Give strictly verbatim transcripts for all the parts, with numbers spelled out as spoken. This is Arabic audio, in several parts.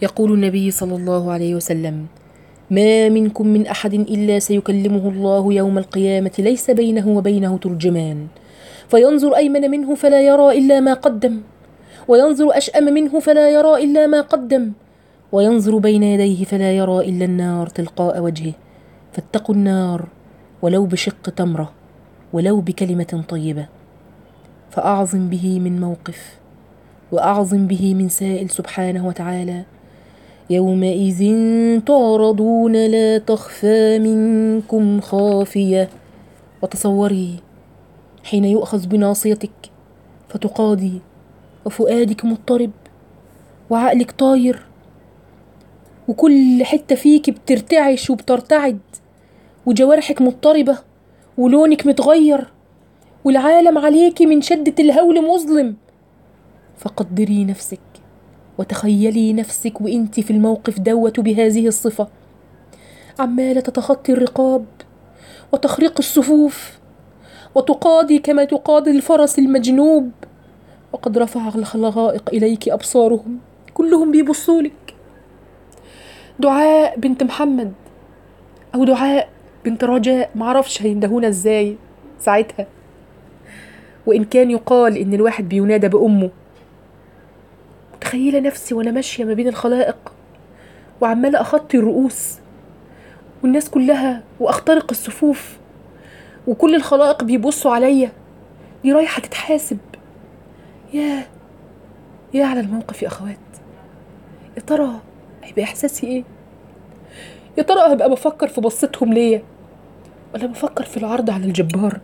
يقول النبي صلى الله عليه وسلم: ما منكم من أحد إلا سيكلمه الله يوم القيامة ليس بينه وبينه ترجمان، فينظر أيمن منه فلا يرى إلا ما قدم، وينظر أشأم منه فلا يرى إلا ما قدم، وينظر بين يديه فلا يرى إلا النار تلقاء وجهه. فاتقوا النار ولو بشق تمرة، ولو بكلمة طيبة. فأعظم به من موقف، وأعظم به من سائل سبحانه وتعالى: يومئذ تعرضون لا تخفى منكم خافية. وتصوري حين يؤخذ بناصيتك فتقاضي، وفؤادك مضطرب، وعقلك طاير، وكل حتة فيك بترتعش وبترتعد، وجوارحك مضطربة، ولونك متغير، والعالم عليكي من شدة الهول مظلم. فقدري نفسك وتخيلي نفسك وانتي في الموقف دوت بهذه الصفة، عمالة تتخطي الرقاب وتخرق الصفوف، وتقاضي كما تقاضي الفرس المجنوب، وقد رفع الخلائق إليك أبصارهم، كلهم بيبصولك. دعاء بنت محمد أو دعاء بنت رجاء، معرفش هيندهونا ازاي ساعتها، وإن كان يقال إن الواحد بينادى بأمه. متخيلة نفسي وأنا ماشية ما بين الخلائق وعمالة أخطي الرؤوس والناس كلها، وأخترق الصفوف، وكل الخلائق بيبصوا عليا، دي رايحة تتحاسب. ياه يا على الموقف يا أخوات. يا ترى هيبقى إحساسي إيه؟ يا ترى هبقى بفكر في بصتهم ليا، ولا بفكر في العرض على الجبار؟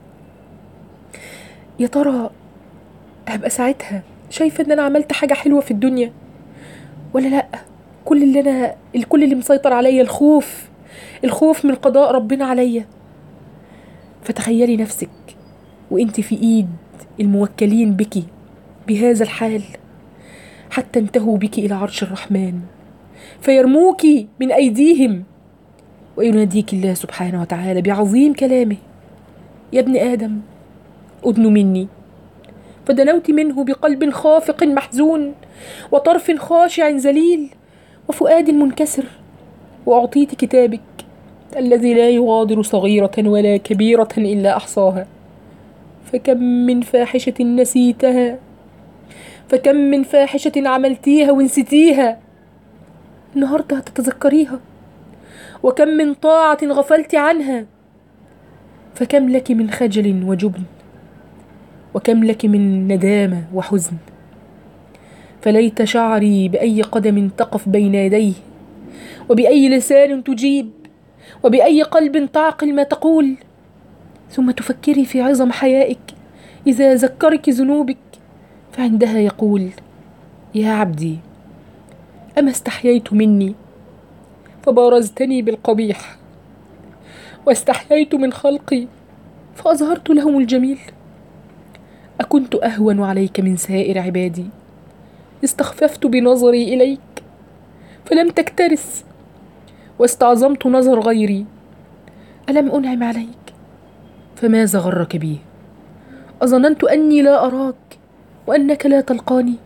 يا ترى هبقى ساعتها شايفة إن أنا عملت حاجة حلوة في الدنيا، ولا لأ؟ كل اللي أنا الكل اللي مسيطر عليا الخوف، الخوف من قضاء ربنا عليا. فتخيلي نفسك وإنت في إيد الموكلين بك بهذا الحال، حتى انتهوا بك إلى عرش الرحمن، فيرموك من أيديهم، ويناديك الله سبحانه وتعالى بعظيم كلامه: يا ابن آدم أدن مني. فدنوت منه بقلب خافق محزون، وطرف خاشع ذليل، وفؤاد منكسر، وأعطيت كتابك الذي لا يغادر صغيرة ولا كبيرة إلا أحصاها. فكم من فاحشة نسيتها، فكم من فاحشة عملتيها ونسيتيها النهاردة هتتذكريها، وكم من طاعة غفلت عنها. فكم لك من خجل وجبن، وكم لك من ندامة وحزن. فليت شعري بأي قدم تقف بين يديه، وبأي لسان تجيب، وبأي قلب تعقل ما تقول، ثم تفكري في عظم حيائك إذا ذكرك ذنوبك، فعندها يقول: يا عبدي أما استحييت مني فبارزتني بالقبيح، واستحييت من خلقي فأظهرت لهم الجميل؟ أكنت أهون عليك من سائر عبادي؟ استخففت بنظري إليك فلم تكترث، واستعظمت نظر غيري ألم أنعم عليك؟ فماذا غرك بي؟ أظننت أني لا أراك وأنك لا تلقاني؟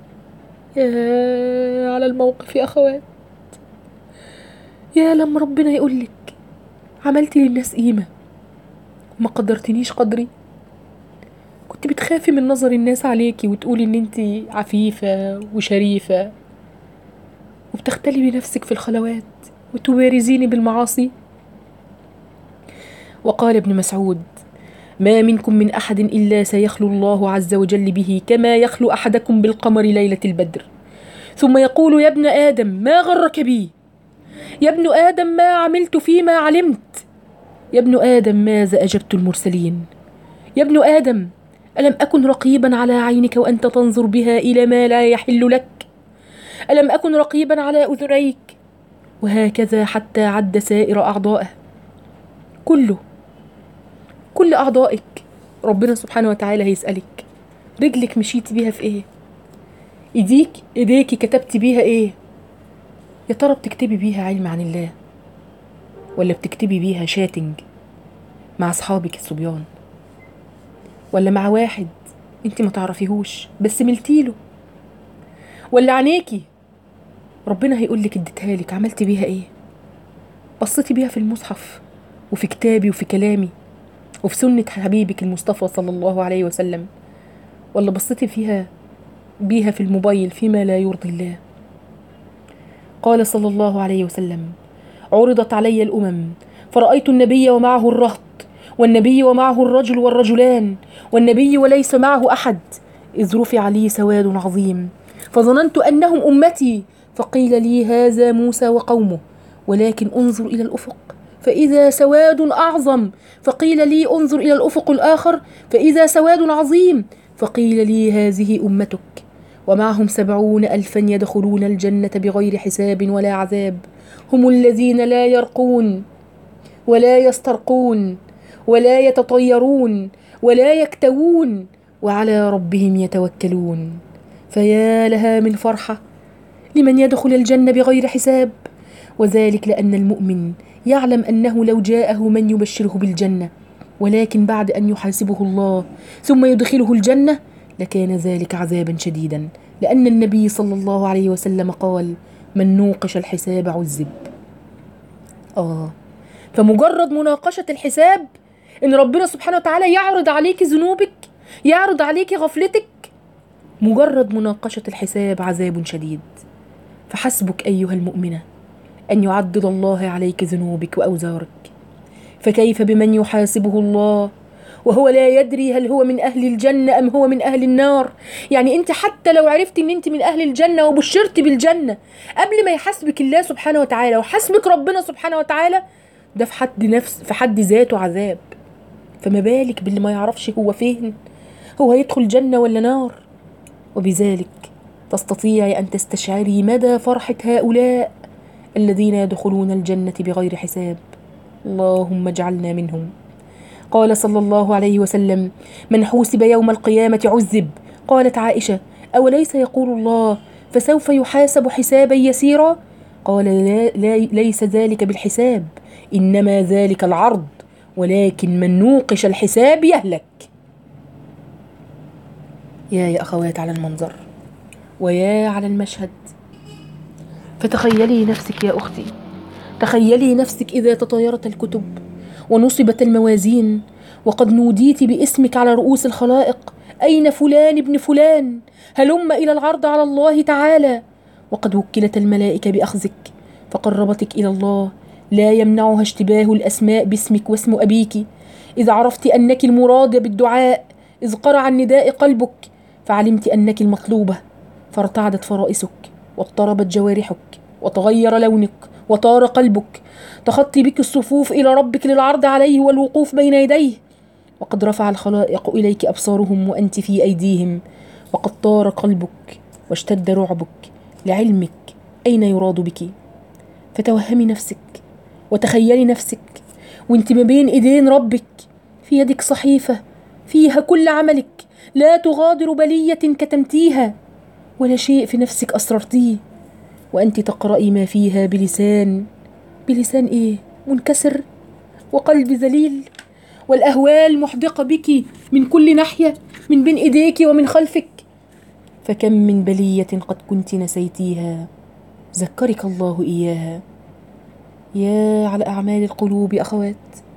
يا على الموقف يا أخوات. يا لما ربنا يقولك عملتي للناس قيمة وما قدرتنيش قدري، كنت بتخافي من نظر الناس عليكي وتقولي ان انتي عفيفة وشريفة، وبتختلي بنفسك في الخلوات وتبارزيني بالمعاصي. وقال ابن مسعود: ما منكم من أحد إلا سيخلو الله عز وجل به كما يخلو أحدكم بالقمر ليلة البدر، ثم يقول: يا ابن آدم ما غرك بي؟ يا ابن آدم ما عملت فيما علمت؟ يا ابن آدم ماذا أجبت المرسلين؟ يا ابن آدم ألم أكن رقيبا على عينك وأنت تنظر بها إلى ما لا يحل لك؟ ألم أكن رقيبا على أذنيك؟ وهكذا حتى عد سائر أعضائه، كله كل أعضائك ربنا سبحانه وتعالى هيسألك: رجلك مشيتي بيها في إيه؟ إيديك إيديكي كتبتي بيها إيه؟ يا ترى بتكتبي بيها علم عن الله، ولا بتكتبي بيها شاتنج مع أصحابك الصبيان، ولا مع واحد انت ما تعرفيهوش بس ملتيله؟ ولا عينيكي ربنا هيقول لك اديتها لك عملتي بيها ايه؟ بصيتي بيها في المصحف وفي كتابي وفي كلامي وفي سنة حبيبك المصطفى صلى الله عليه وسلم، ولا بصيتي فيها بيها في الموبايل فيما لا يرضي الله؟ قال صلى الله عليه وسلم: عرضت علي الأمم فرأيت النبي ومعه الرهط، والنبي ومعه الرجل والرجلان، والنبي وليس معه أحد، إذ رفع لي سواد عظيم فظننت أنهم أمتي، فقيل لي هذا موسى وقومه، ولكن انظر إلى الأفق فإذا سواد أعظم، فقيل لي انظر إلى الأفق الآخر فإذا سواد عظيم، فقيل لي هذه أمتك ومعهم سبعون ألفا يدخلون الجنة بغير حساب ولا عذاب، هم الذين لا يرقون ولا يسترقون ولا يتطيرون ولا يكتوون وعلى ربهم يتوكلون. فيا لها من فرحة لمن يدخل الجنة بغير حساب، وذلك لأن المؤمن يعلم أنه لو جاءه من يبشره بالجنة ولكن بعد أن يحاسبه الله ثم يدخله الجنة لكان ذلك عذابا شديدا، لأن النبي صلى الله عليه وسلم قال: من نوقش الحساب عذب. آه فمجرد مناقشة الحساب إن ربنا سبحانه وتعالى يعرض عليك ذنوبك، يعرض عليك غفلتك، مجرد مناقشة الحساب عذاب شديد. فحسبك أيها المؤمنة أن يعدد الله عليك ذنوبك وأوزارك، فكيف بمن يحاسبه الله وهو لا يدري هل هو من أهل الجنة أم هو من أهل النار؟ يعني أنت حتى لو عرفت أن أنت من أهل الجنة وبشرت بالجنة قبل ما يحاسبك الله سبحانه وتعالى وحاسبك ربنا سبحانه وتعالى، ده في حد نفس في حد ذاته عذاب، فما بالك باللي ما يعرفش هو فين، هو هيدخل جنة ولا نار؟ وبذلك تستطيعي أن تستشعري مدى فرحة هؤلاء الذين يدخلون الجنة بغير حساب. اللهم اجعلنا منهم. قال صلى الله عليه وسلم: من حوسب يوم القيامة عذب. قالت عائشة: أوليس يقول الله فسوف يحاسب حسابا يسيرا؟ قال: لا, لا ليس ذلك بالحساب، إنما ذلك العرض، ولكن من نوقش الحساب يهلك. يا يا أخوات على المنظر ويا على المشهد. فتخيلي نفسك يا أختي، تخيلي نفسك إذا تطايرت الكتب ونصبت الموازين وقد نوديت باسمك على رؤوس الخلائق: أين فلان ابن فلان؟ هلم إلى العرض على الله تعالى. وقد وكلت الملائكة بأخذك فقربتك إلى الله، لا يمنعها اشتباه الأسماء باسمك واسم أبيك، إذ عرفت أنك المراد بالدعاء، إذ قرع النداء قلبك فعلمت أنك المطلوبة، فارتعدت فرائسك واضطربت جوارحك وتغير لونك وطار قلبك، تخطي بك الصفوف إلى ربك للعرض عليه والوقوف بين يديه، وقد رفع الخلائق إليك أبصارهم وأنت في أيديهم، وقد طار قلبك واشتد رعبك لعلمك أين يراد بك. فتوهمي نفسك وتخيلي نفسك وانت ما بين إيدين ربك، في يدك صحيفة فيها كل عملك، لا تغادر بلية كتمتيها ولا شيء في نفسك أسررتيه، وأنت تقرأي ما فيها بلسان بلسان إيه؟ منكسر وقلب ذليل، والأهوال محدقة بك من كل ناحية، من بين إيديك ومن خلفك. فكم من بلية قد كنت نسيتيها ذكرك الله إياها. يا على أعمال القلوب يا أخوات.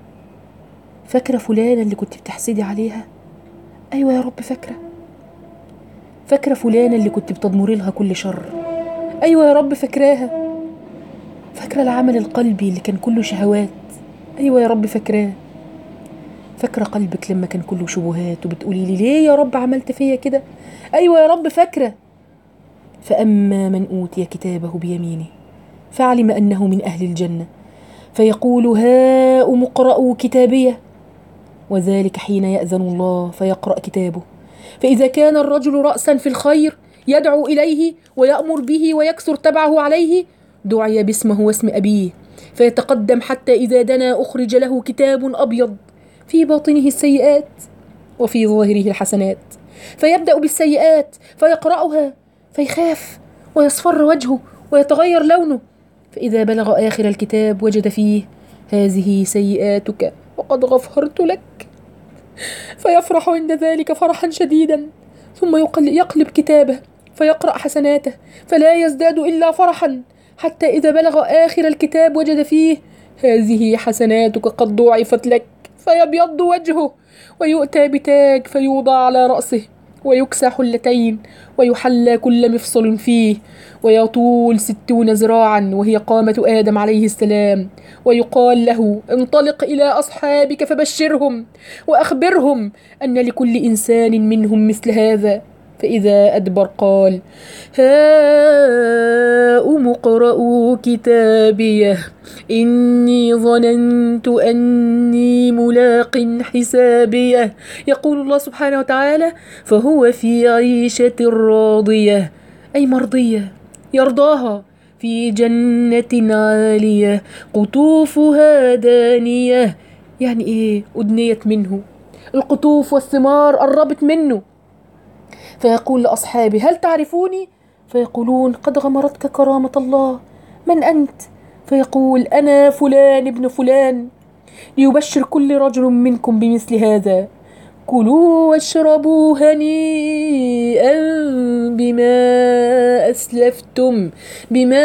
فاكرة فلانة اللي كنت بتحسدي عليها؟ أيوة يا رب فاكرة. فاكرة فلانة اللي كنت بتضمري لها كل شر؟ أيوة يا رب فاكراها. فاكرة العمل القلبي اللي كان كله شهوات؟ أيوة يا رب فاكراه. فاكرة قلبك لما كان كله شبهات وبتقولي لي ليه يا رب عملت فيا كده؟ أيوة يا رب فاكرة. فأما من أوتي كتابه بيمينه فعلم أنه من أهل الجنة فيقول هاؤم اقرءوا كتابيه، وذلك حين يأذن الله فيقرأ كتابه، فإذا كان الرجل رأسا في الخير يدعو إليه ويأمر به ويكثر تبعه عليه دعي باسمه واسم أبيه فيتقدم حتى إذا دنا أخرج له كتاب أبيض في باطنه السيئات وفي ظاهره الحسنات، فيبدأ بالسيئات فيقرأها فيخاف ويصفر وجهه ويتغير لونه، فإذا بلغ آخر الكتاب وجد فيه هذه سيئاتك وقد غفرت لك، فيفرح عند ذلك فرحا شديدا، ثم يقلب كتابه فيقرأ حسناته فلا يزداد إلا فرحا، حتى إذا بلغ آخر الكتاب وجد فيه: هذه حسناتك قد ضاعفت لك. فيبيض وجهه، ويؤتى بتاج فيوضع على رأسه، ويكسى حلتين، ويحلى كل مفصل فيه، ويطول ستون ذراعا وهي قامة آدم عليه السلام. ويقال له: انطلق إلى أصحابك فبشرهم وأخبرهم أن لكل إنسان منهم مثل هذا. فإذا أدبر قال: هاؤم اقرءوا كتابيه إني ظننت أني ملاق حسابيه. يقول الله سبحانه وتعالى: فهو في عيشة راضية، أي مرضية يرضاها، في جنة عالية قطوفها دانية. يعني إيه؟ أدنيت منه، القطوف والثمار قربت منه. فيقول لأصحابه: هل تعرفوني؟ فيقولون: قد غمرتك كرامة الله، من أنت؟ فيقول: أنا فلان ابن فلان. ليبشر كل رجل منكم بمثل هذا: كلوا واشربوا هنيئا بما أسلفتم بما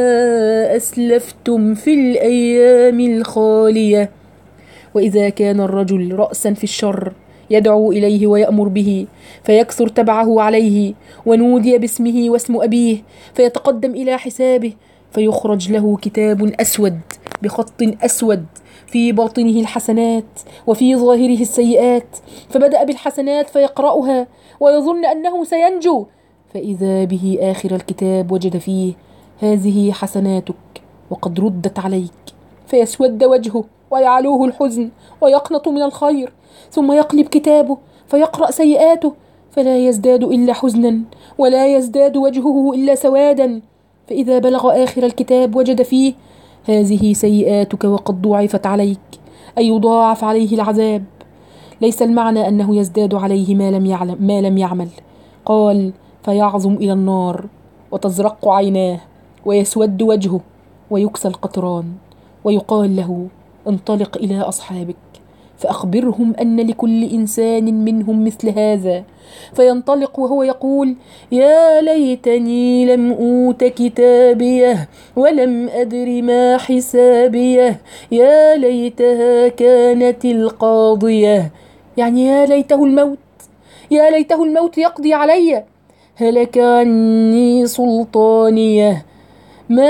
أسلفتم في الأيام الخالية. وإذا كان الرجل رأسا في الشر يدعو إليه ويأمر به، فيكثر تبعه عليه، ونودي باسمه واسم أبيه، فيتقدم إلى حسابه، فيخرج له كتاب أسود بخط أسود، في باطنه الحسنات وفي ظاهره السيئات. فبدأ بالحسنات فيقرأها ويظن أنه سينجو، فإذا به آخر الكتاب وجد فيه: هذه حسناتك وقد ردت عليك. فيسود وجهه ويعلوه الحزن ويقنط من الخير، ثم يقلب كتابه فيقرأ سيئاته، فلا يزداد إلا حزنا، ولا يزداد وجهه إلا سوادا. فإذا بلغ آخر الكتاب وجد فيه: هذه سيئاتك وقد ضاعفت عليك، أي يضاعف عليه العذاب. ليس المعنى أنه يزداد عليه ما لم يعلم ما لم يعمل. قال: فيعظم إلى النار وتزرق عيناه ويسود وجهه ويكسى القطران. ويقال له: انطلق إلى أصحابك فأخبرهم أن لكل إنسان منهم مثل هذا. فينطلق وهو يقول: يا ليتني لم أوت كتابيه ولم أدر ما حسابيه، يا ليتها كانت القاضية. يعني يا ليته الموت، يا ليته الموت يقضي علي، هلك عني سلطانيه، ما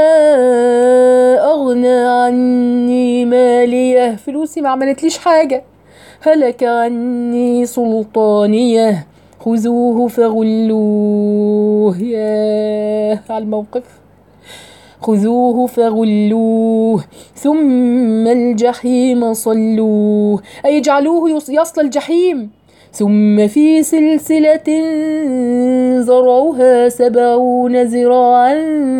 أغنى عني ماليه، فلوسي ما عملتليش حاجة، هلك عني سلطانيه، خذوه فغلوه. ياه على الموقف. خذوه فغلوه ثم الجحيم صلوه، أي اجعلوه يصل الجحيم، ثم في سلسلة ذرعها سبعون ذراعا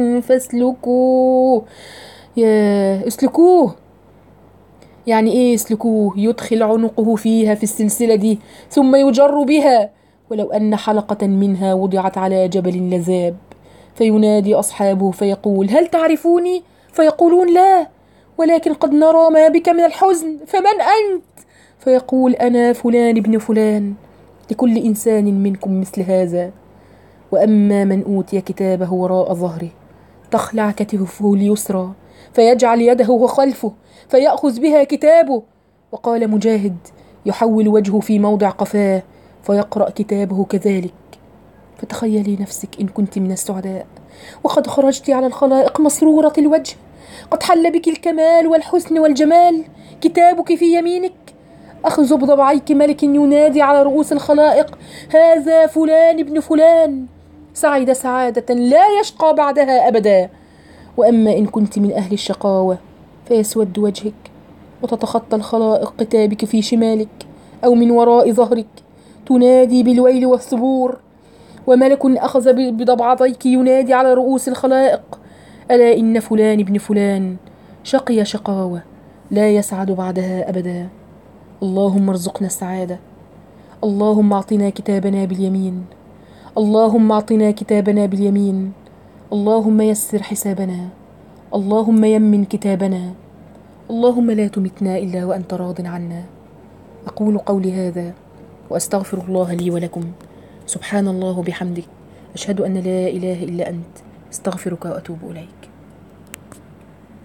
فاسلكوه. يا اسلكوه، يعني ايه اسلكوه؟ يدخل عنقه فيها في السلسلة دي ثم يجر بها، ولو أن حلقة منها وضعت على جبل لذاب. فينادي أصحابه فيقول: هل تعرفوني؟ فيقولون: لا، ولكن قد نرى ما بك من الحزن، فمن أنت؟ فيقول: أنا فلان ابن فلان، لكل إنسان منكم مثل هذا. وأما من أوتي كتابه وراء ظهره تخلع كتفه اليسرى فيجعل يده خلفه فيأخذ بها كتابه. وقال مجاهد: يحول وجهه في موضع قفاه فيقرأ كتابه كذلك. فتخيلي نفسك إن كنت من السعداء وقد خرجت على الخلائق مسرورة الوجه، قد حل بك الكمال والحسن والجمال، كتابك في يمينك، أخذ بضبعيك ملك ينادي على رؤوس الخلائق: هذا فلان ابن فلان، سعد سعادة لا يشقى بعدها أبدا. وأما إن كنت من أهل الشقاوة فيسود وجهك وتتخطى الخلائق كتابك في شمالك أو من وراء ظهرك، تنادي بالويل والثبور، وملك أخذ بضبعتيك ينادي على رؤوس الخلائق: ألا إن فلان ابن فلان شقي شقاوة لا يسعد بعدها أبدا. اللهم ارزقنا السعادة. اللهم اعطنا كتابنا باليمين. اللهم اعطنا كتابنا باليمين. اللهم يسر حسابنا. اللهم يمن كتابنا. اللهم لا تمتنا إلا وأنت راض عنا. أقول قولي هذا وأستغفر الله لي ولكم. سبحان الله بحمده، أشهد أن لا إله إلا أنت، استغفرك وأتوب إليك.